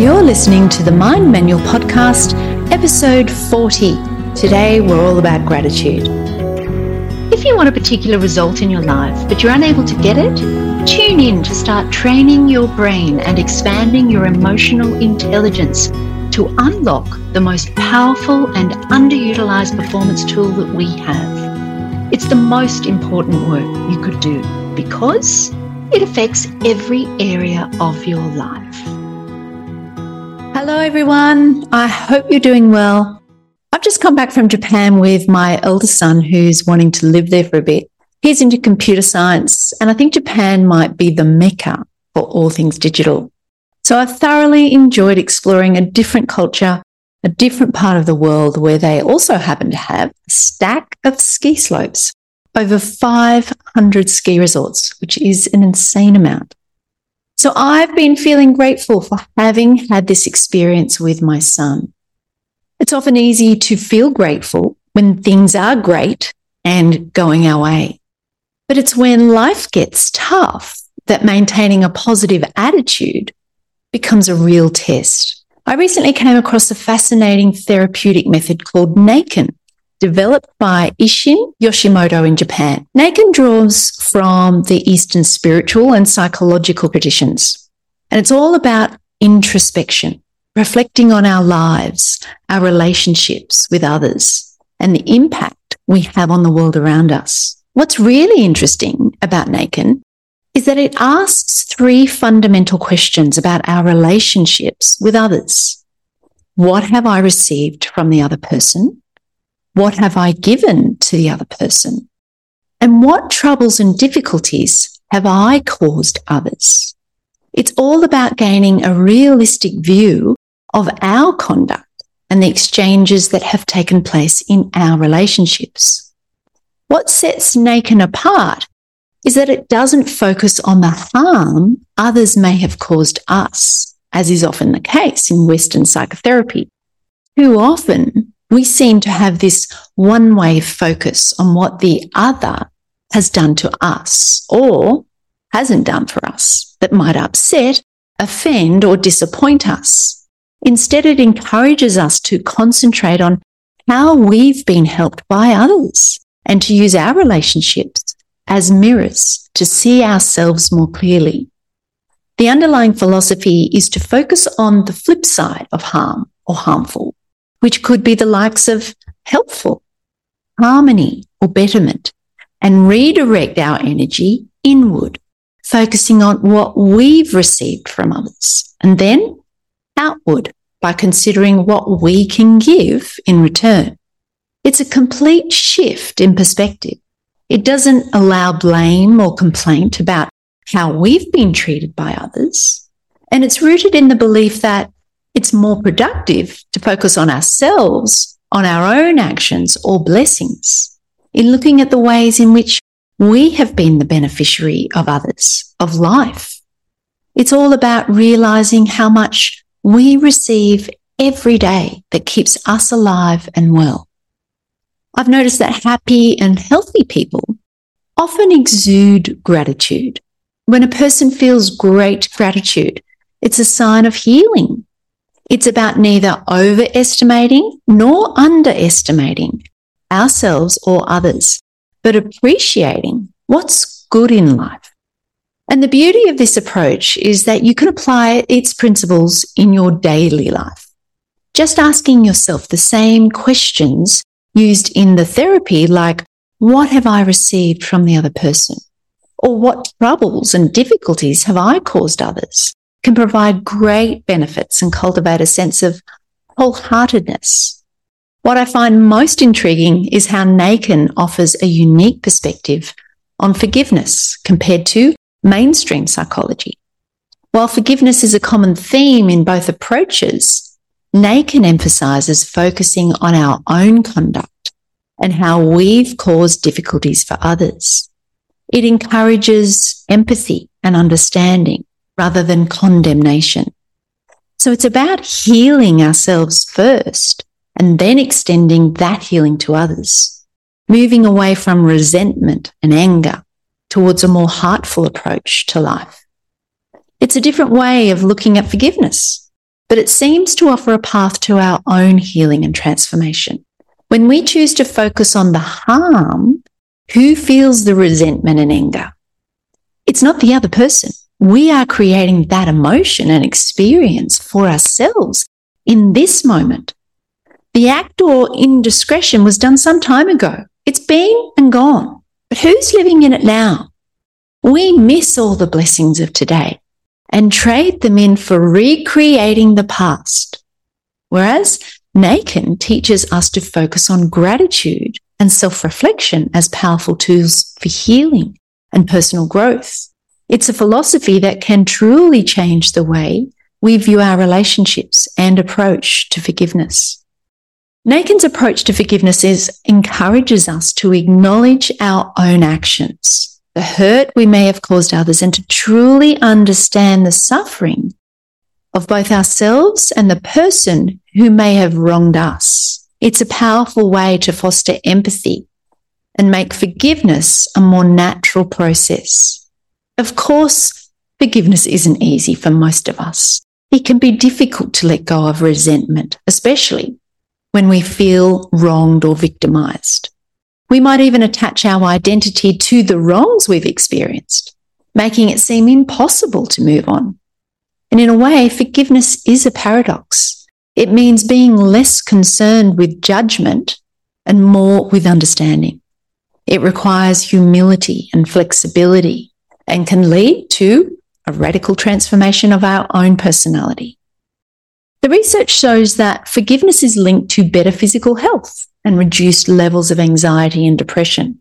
You're listening to the Mind Manual Podcast, episode 40. Today, we're all about gratitude. If you want a particular result in your life, but you're unable to get it, tune in to start training your brain and expanding your emotional intelligence to unlock the most powerful and underutilized performance tool that we have. It's the most important work you could do because it affects every area of your life. Hello everyone, I hope you're doing well. I've just come back from Japan with my eldest son who's wanting to live there for a bit. He's into computer science and I think Japan might be the mecca for all things digital. So I thoroughly enjoyed exploring a different culture, a different part of the world where they also happen to have a stack of ski slopes, over 500 ski resorts, which is an insane amount. So I've been feeling grateful for having had this experience with my son. It's often easy to feel grateful when things are great and going our way. But it's when life gets tough that maintaining a positive attitude becomes a real test. I recently came across a fascinating therapeutic method called Naiken, developed by Isshin Yoshimoto in Japan. Naiken draws from the Eastern spiritual and psychological traditions. And it's all about introspection, reflecting on our lives, our relationships with others, and the impact we have on the world around us. What's really interesting about Naiken is that it asks three fundamental questions about our relationships with others. What have I received from the other person? What have I given to the other person? And what troubles and difficulties have I caused others? It's all about gaining a realistic view of our conduct and the exchanges that have taken place in our relationships. What sets Naiken apart is that it doesn't focus on the harm others may have caused us, as is often the case in Western psychotherapy. Too often, we seem to have this one-way focus on what the other has done to us or hasn't done for us that might upset, offend, or disappoint us. Instead, it encourages us to concentrate on how we've been helped by others and to use our relationships as mirrors to see ourselves more clearly. The underlying philosophy is to focus on the flip side of harm or harmful, which could be the likes of helpful, harmony, or betterment, and redirect our energy inward, focusing on what we've received from others, and then outward by considering what we can give in return. It's a complete shift in perspective. It doesn't allow blame or complaint about how we've been treated by others, and it's rooted in the belief that it's more productive to focus on ourselves, on our own actions or blessings, in looking at the ways in which we have been the beneficiary of others, of life. It's all about realizing how much we receive every day that keeps us alive and well. I've noticed that happy and healthy people often exude gratitude. When a person feels great gratitude, it's a sign of healing. It's about neither overestimating nor underestimating ourselves or others, but appreciating what's good in life. And the beauty of this approach is that you can apply its principles in your daily life. Just asking yourself the same questions used in the therapy, like, what have I received from the other person? Or what troubles and difficulties have I caused others? Can provide great benefits and cultivate a sense of wholeheartedness. What I find most intriguing is how Naiken offers a unique perspective on forgiveness compared to mainstream psychology. While forgiveness is a common theme in both approaches, Naiken emphasizes focusing on our own conduct and how we've caused difficulties for others. It encourages empathy and understanding rather than condemnation. So it's about healing ourselves first and then extending that healing to others, moving away from resentment and anger towards a more heartful approach to life. It's a different way of looking at forgiveness, but it seems to offer a path to our own healing and transformation. When we choose to focus on the harm, who feels the resentment and anger? It's not the other person. We are creating that emotion and experience for ourselves in this moment. The act or indiscretion was done some time ago. It's been and gone. But who's living in it now? We miss all the blessings of today and trade them in for recreating the past. Whereas Naikin teaches us to focus on gratitude and self-reflection as powerful tools for healing and personal growth. It's a philosophy that can truly change the way we view our relationships and approach to forgiveness. Naikin's approach to forgiveness encourages us to acknowledge our own actions, the hurt we may have caused others, and to truly understand the suffering of both ourselves and the person who may have wronged us. It's a powerful way to foster empathy and make forgiveness a more natural process. Of course, forgiveness isn't easy for most of us. It can be difficult to let go of resentment, especially when we feel wronged or victimized. We might even attach our identity to the wrongs we've experienced, making it seem impossible to move on. And in a way, forgiveness is a paradox. It means being less concerned with judgment and more with understanding. It requires humility and flexibility and can lead to a radical transformation of our own personality. The research shows that forgiveness is linked to better physical health and reduced levels of anxiety and depression.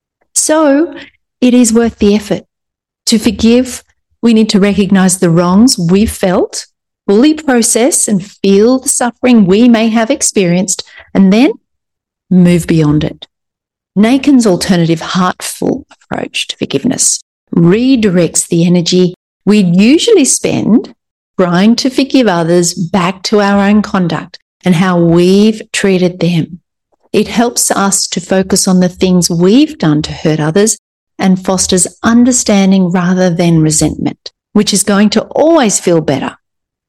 So it is worth the effort. To forgive, we need to recognize the wrongs we've felt, fully process and feel the suffering we may have experienced, and then move beyond it. Naikin's alternative heartful approach to forgiveness redirects the energy we'd usually spend trying to forgive others back to our own conduct and how we've treated them. It helps us to focus on the things we've done to hurt others and fosters understanding rather than resentment, which is going to always feel better.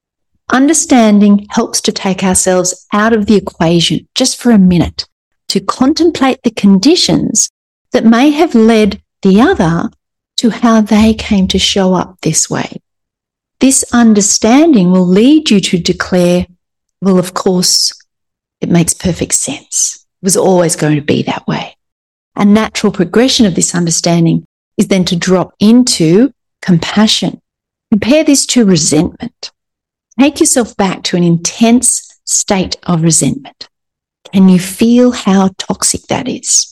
Understanding helps to take ourselves out of the equation just for a minute to contemplate the conditions that may have led the other to how they came to show up this way. This understanding will lead you to declare, well, of course, it makes perfect sense. It was always going to be that way. A natural progression of this understanding is then to drop into compassion. Compare this to resentment. Take yourself back to an intense state of resentment. Can you feel how toxic that is?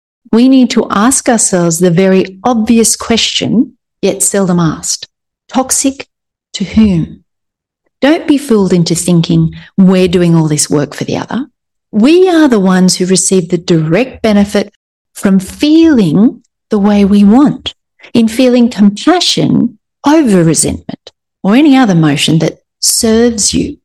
We need to ask ourselves the very obvious question, yet seldom asked. Toxic to whom? Don't be fooled into thinking we're doing all this work for the other. We are the ones who receive the direct benefit from feeling the way we want, in feeling compassion over resentment or any other emotion that serves you.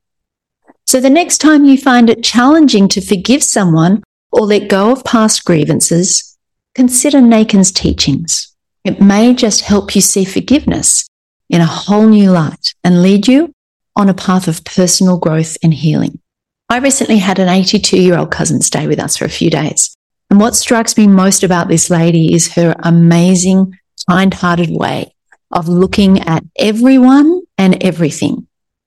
So the next time you find it challenging to forgive someone or let go of past grievances, consider Naikin's teachings. It may just help you see forgiveness in a whole new light and lead you on a path of personal growth and healing. I recently had an 82-year-old cousin stay with us for a few days. And what strikes me most about this lady is her amazing, kind-hearted way of looking at everyone and everything.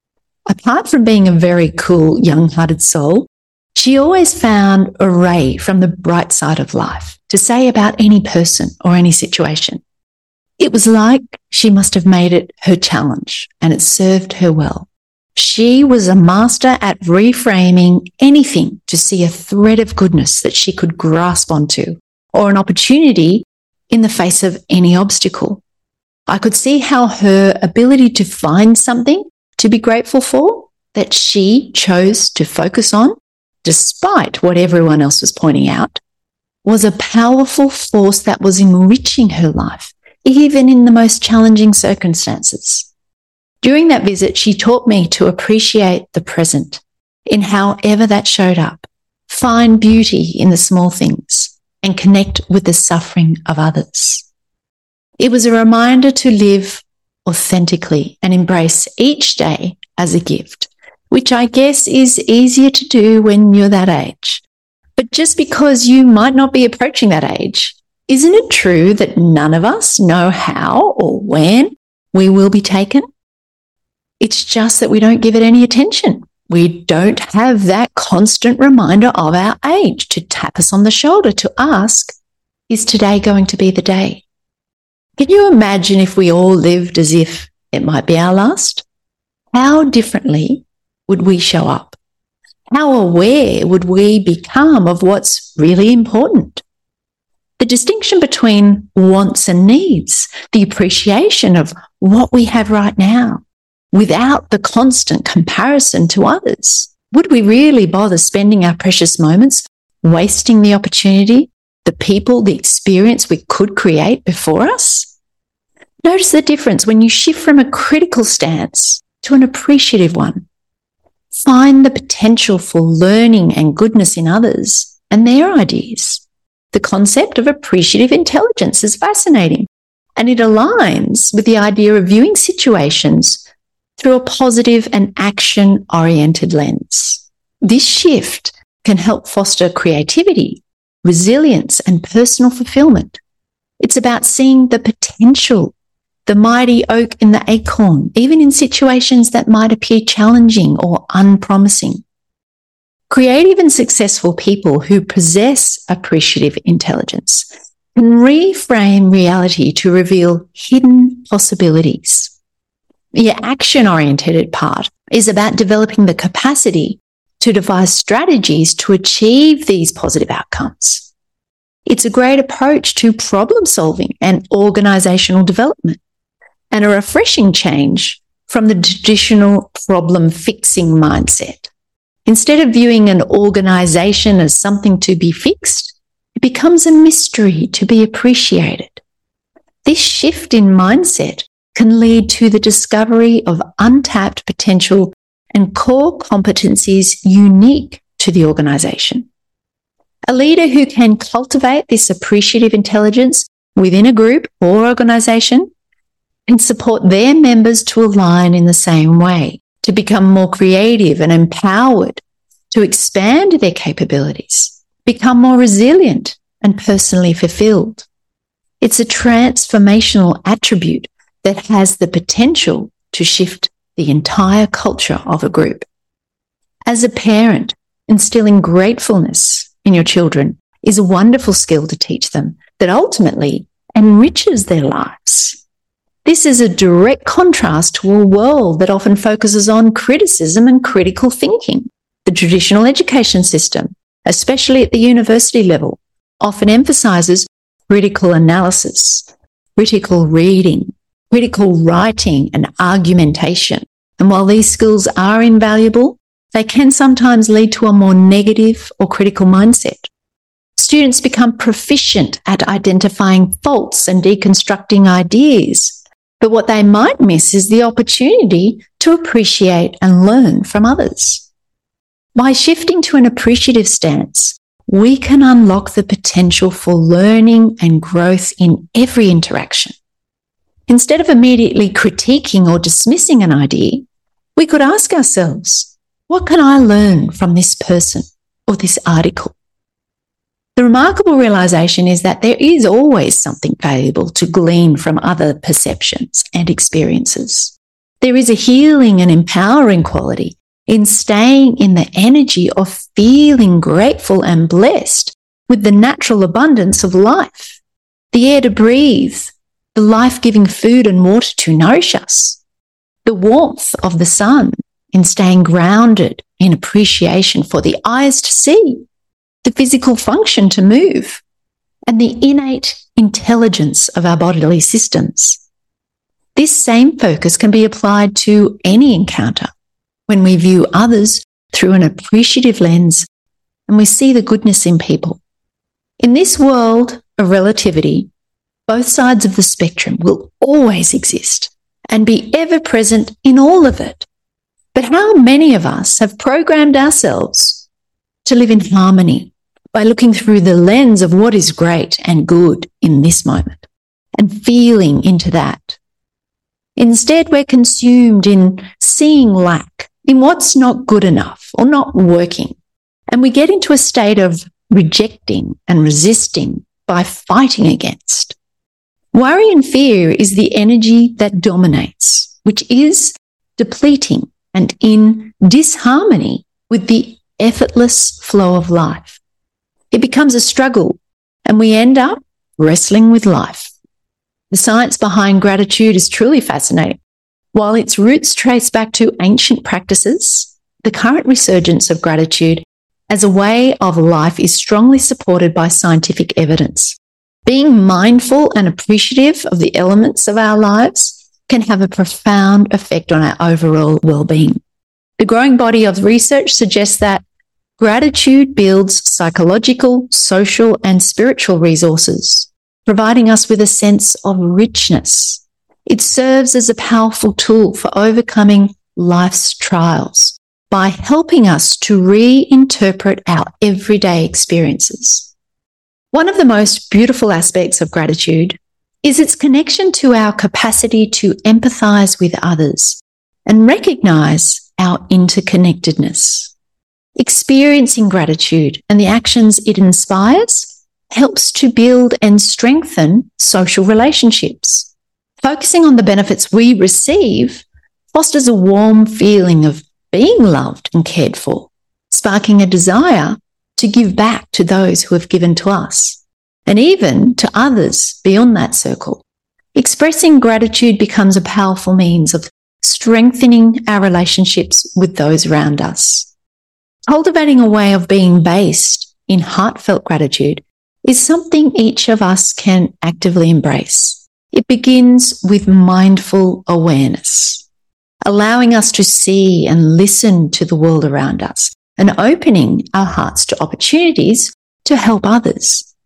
Apart from being a very cool, young-hearted soul, she always found a ray from the bright side of life to say about any person or any situation. It was like she must have made it her challenge and it served her well. She was a master at reframing anything to see a thread of goodness that she could grasp onto or an opportunity in the face of any obstacle. I could see how her ability to find something to be grateful for that she chose to focus on, despite what everyone else was pointing out, was a powerful force that was enriching her life, even in the most challenging circumstances. During that visit, she taught me to appreciate the present in however that showed up, find beauty in the small things, and connect with the suffering of others. It was a reminder to live authentically and embrace each day as a gift, which I guess is easier to do when you're that age. But just because you might not be approaching that age, isn't it true that none of us know how or when we will be taken? It's just that we don't give it any attention. We don't have that constant reminder of our age to tap us on the shoulder to ask, is today going to be the day? Can you imagine if we all lived as if it might be our last? How differently would we show up? How aware would we become of what's really important? The distinction between wants and needs, the appreciation of what we have right now, without the constant comparison to others. Would we really bother spending our precious moments wasting the opportunity, the people, the experience we could create before us? Notice the difference when you shift from a critical stance to an appreciative one. Find the potential for learning and goodness in others and their ideas. The concept of appreciative intelligence is fascinating, and it aligns with the idea of viewing situations through a positive and action-oriented lens. This shift can help foster creativity, resilience, and personal fulfillment. It's about seeing the potential, the mighty oak in the acorn, even in situations that might appear challenging or unpromising. Creative and successful people who possess appreciative intelligence can reframe reality to reveal hidden possibilities. The action-oriented part is about developing the capacity to devise strategies to achieve these positive outcomes. It's a great approach to problem solving and organizational development, and a refreshing change from the traditional problem-fixing mindset. Instead of viewing an organization as something to be fixed, it becomes a mystery to be appreciated. This shift in mindset can lead to the discovery of untapped potential and core competencies unique to the organization. A leader who can cultivate this appreciative intelligence within a group or organization can support their members to align in the same way, to become more creative and empowered, to expand their capabilities, become more resilient and personally fulfilled. It's a transformational attribute that has the potential to shift the entire culture of a group. As a parent, instilling gratefulness in your children is a wonderful skill to teach them that ultimately enriches their lives. This is a direct contrast to a world that often focuses on criticism and critical thinking. The traditional education system, especially at the university level, often emphasizes critical analysis, critical reading, critical writing, and argumentation. And while these skills are invaluable, they can sometimes lead to a more negative or critical mindset. Students become proficient at identifying faults and deconstructing ideas, but what they might miss is the opportunity to appreciate and learn from others. By shifting to an appreciative stance, we can unlock the potential for learning and growth in every interaction. Instead of immediately critiquing or dismissing an idea, we could ask ourselves, what can I learn from this person or this article? The remarkable realization is that there is always something valuable to glean from other perceptions and experiences. There is a healing and empowering quality in staying in the energy of feeling grateful and blessed with the natural abundance of life, the air to breathe, the life-giving food and water to nourish us, the warmth of the sun in staying grounded in appreciation for the eyes to see, the physical function to move, and the innate intelligence of our bodily systems. This same focus can be applied to any encounter when we view others through an appreciative lens and we see the goodness in people. In this world of relativity, both sides of the spectrum will always exist and be ever present in all of it. But how many of us have programmed ourselves to live in harmony by looking through the lens of what is great and good in this moment and feeling into that? Instead, we're consumed in seeing lack, in what's not good enough or not working. And we get into a state of rejecting and resisting by fighting against. Worry and fear is the energy that dominates, which is depleting and in disharmony with the effortless flow of life. It becomes a struggle and we end up wrestling with life. The science behind gratitude is truly fascinating. While its roots trace back to ancient practices, the current resurgence of gratitude as a way of life is strongly supported by scientific evidence. Being mindful and appreciative of the elements of our lives can have a profound effect on our overall well-being. The growing body of research suggests that gratitude builds psychological, social, and spiritual resources, providing us with a sense of richness. It serves as a powerful tool for overcoming life's trials by helping us to reinterpret our everyday experiences. One of the most beautiful aspects of gratitude is its connection to our capacity to empathize with others and recognize our interconnectedness. Experiencing gratitude and the actions it inspires helps to build and strengthen social relationships. Focusing on the benefits we receive fosters a warm feeling of being loved and cared for, sparking a desire to give back to those who have given to us, and even to others beyond that circle. Expressing gratitude becomes a powerful means of strengthening our relationships with those around us. Cultivating a way of being based in heartfelt gratitude is something each of us can actively embrace. It begins with mindful awareness, allowing us to see and listen to the world around us and opening our hearts to opportunities to help others.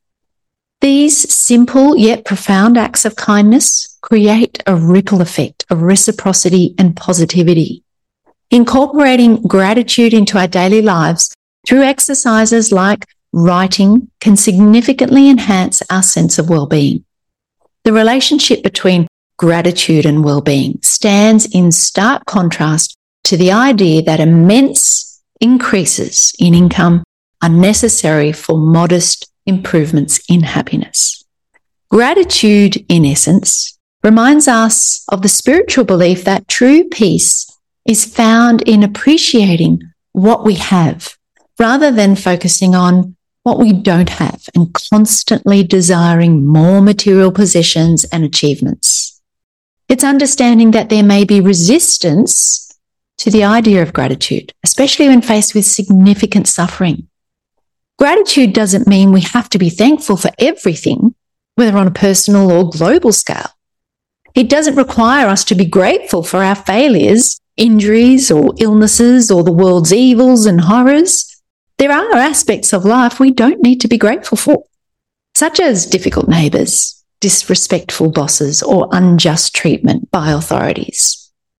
These simple yet profound acts of kindness create a ripple effect of reciprocity and positivity. Incorporating gratitude into our daily lives through exercises like writing can significantly enhance our sense of well-being. The relationship between gratitude and well-being stands in stark contrast to the idea that immense increases in income are necessary for modest improvements in happiness. Gratitude, in essence, reminds us of the spiritual belief that true peace is found in appreciating what we have rather than focusing on what we don't have and constantly desiring more material possessions and achievements. It's understanding that there may be resistance to the idea of gratitude, especially when faced with significant suffering. Gratitude doesn't mean we have to be thankful for everything, whether on a personal or global scale. It doesn't require us to be grateful for our failures, injuries or illnesses or the world's evils and horrors. There are aspects of life we don't need to be grateful for, such as difficult neighbours, disrespectful bosses, or unjust treatment by authorities.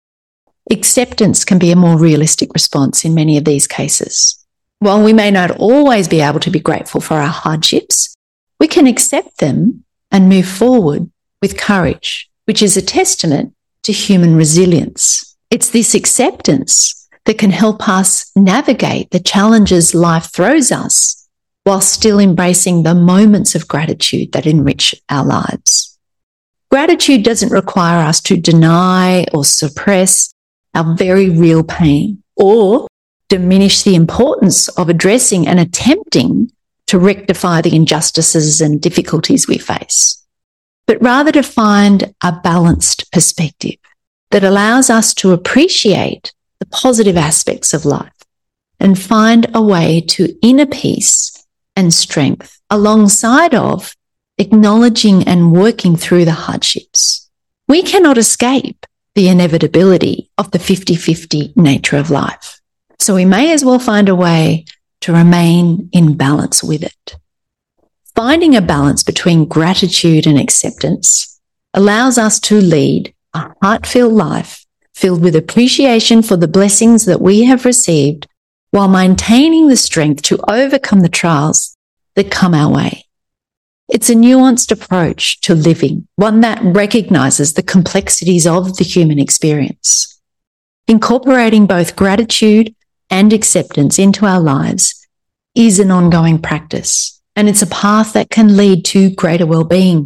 Acceptance can be a more realistic response in many of these cases. While we may not always be able to be grateful for our hardships, we can accept them and move forward with courage, which is a testament to human resilience. It's this acceptance that can help us navigate the challenges life throws us while still embracing the moments of gratitude that enrich our lives. Gratitude doesn't require us to deny or suppress our very real pain or diminish the importance of addressing and attempting to rectify the injustices and difficulties we face, but rather to find a balanced perspective that allows us to appreciate the positive aspects of life and find a way to inner peace and strength alongside of acknowledging and working through the hardships. We cannot escape the inevitability of the 50-50 nature of life, so we may as well find a way to remain in balance with it. Finding a balance between gratitude and acceptance allows us to lead a heart-filled life filled with appreciation for the blessings that we have received while maintaining the strength to overcome the trials that come our way. It's a nuanced approach to living, one that recognizes the complexities of the human experience. Incorporating both gratitude and acceptance into our lives is an ongoing practice, and it's a path that can lead to greater well-being,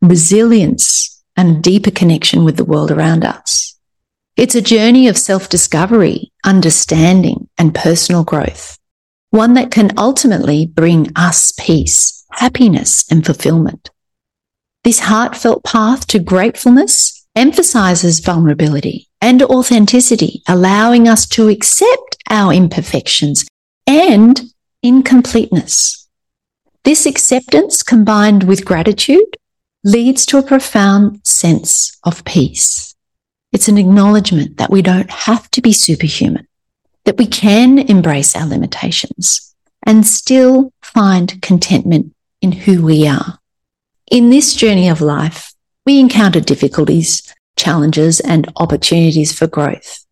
resilience, and a deeper connection with the world around us. It's a journey of self-discovery, understanding, and personal growth, one that can ultimately bring us peace, happiness, and fulfillment. This heartfelt path to gratefulness emphasizes vulnerability and authenticity, allowing us to accept our imperfections and incompleteness. This acceptance, combined with gratitude, leads to a profound sense of peace. It's an acknowledgement that we don't have to be superhuman, that we can embrace our limitations and still find contentment in who we are. In this journey of life, we encounter difficulties, challenges, and opportunities for growth.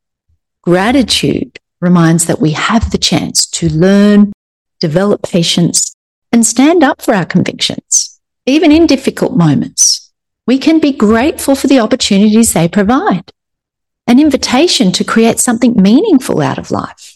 Gratitude reminds that we have the chance to learn, develop patience, and stand up for our convictions. Even in difficult moments, we can be grateful for the opportunities they provide. An invitation to create something meaningful out of life.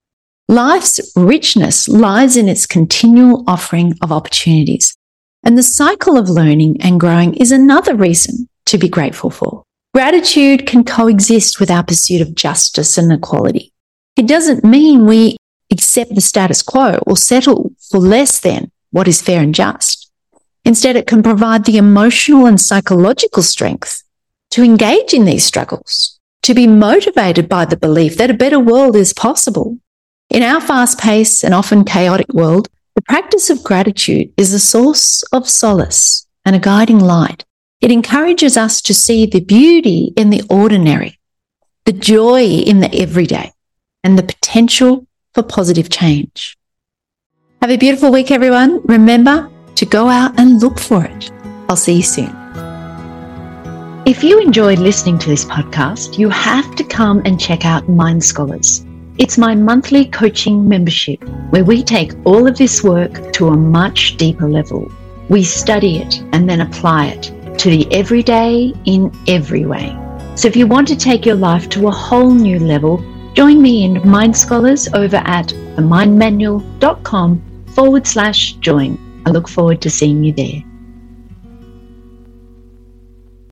Life's richness lies in its continual offering of opportunities, and the cycle of learning and growing is another reason to be grateful for. Gratitude can coexist with our pursuit of justice and equality. It doesn't mean we accept the status quo or settle for less than what is fair and just. Instead, it can provide the emotional and psychological strength to engage in these struggles, to be motivated by the belief that a better world is possible. In our fast-paced and often chaotic world, the practice of gratitude is a source of solace and a guiding light. It encourages us to see the beauty in the ordinary, the joy in the everyday, and the potential for positive change. Have a beautiful week, everyone. Remember to go out and look for it. I'll see you soon. If you enjoyed listening to this podcast, you have to come and check out Mind Scholars. It's my monthly coaching membership where we take all of this work to a much deeper level. We study it and then apply it to the everyday in every way. So if you want to take your life to a whole new level, join me in Mind Scholars over at themindmanual.com/join. I look forward to seeing you there.